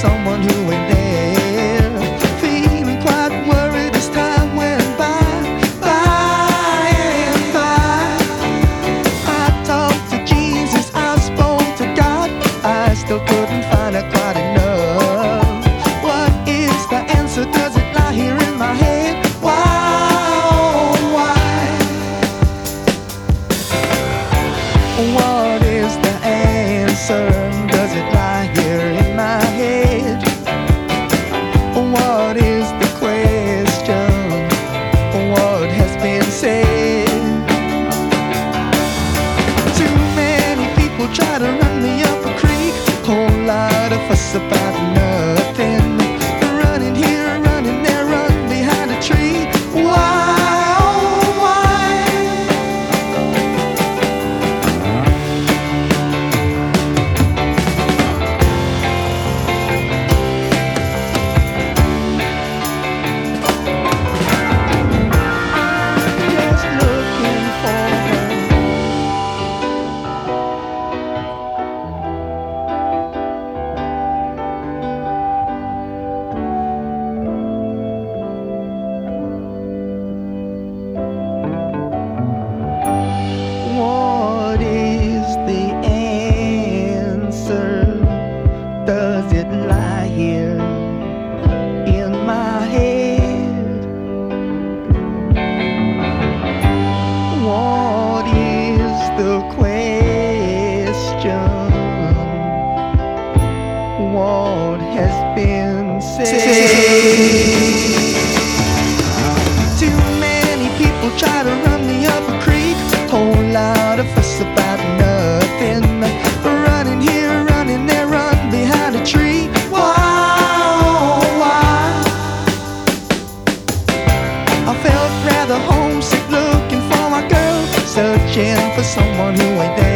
someone who ain't there. Feeling quite worried as time went by and by. I talked to Jesus, I spoke to God, I still couldn't find out quite enough. What is the answer? Does it lie here in my head? Why, oh why? What is the answer? Does it lie here in my head? What is the question? What has been said? Too many people try to run me up a creek, whole lot of fuss about nothing. Running here, running there, run behind a tree. Why, oh why? Just looking forward. What is the answer? Does it lie here in my head? What is the question? What has been said? Too many people try to run me up a creek, whole lot of fuss about nothing. Running here, running there, run behind a tree. Why, oh why? I felt rather homesick, looking for my girl, searching for someone who ain't there.